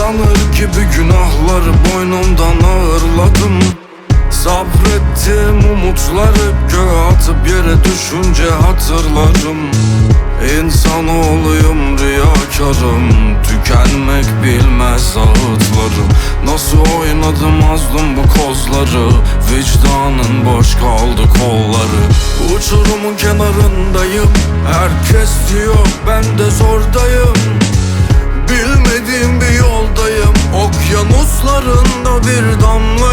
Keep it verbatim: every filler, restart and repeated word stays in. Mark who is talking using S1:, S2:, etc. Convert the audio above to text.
S1: adanır gibi günahları boynumdan ağırladım. Sabrettim umutları göğe atıp yere düşünce hatırlarım. İnsanoğluyum, riyakarım, tükenmek bilmez ağıtlarım. Nasıl oynadım mazlum bu kozları, vicdanın boş kaldı kolları. Uçurumun kenarındayım, herkes diyor ben de zordayım. Bilmediğim bir yoldayım, okyanuslarında bir damla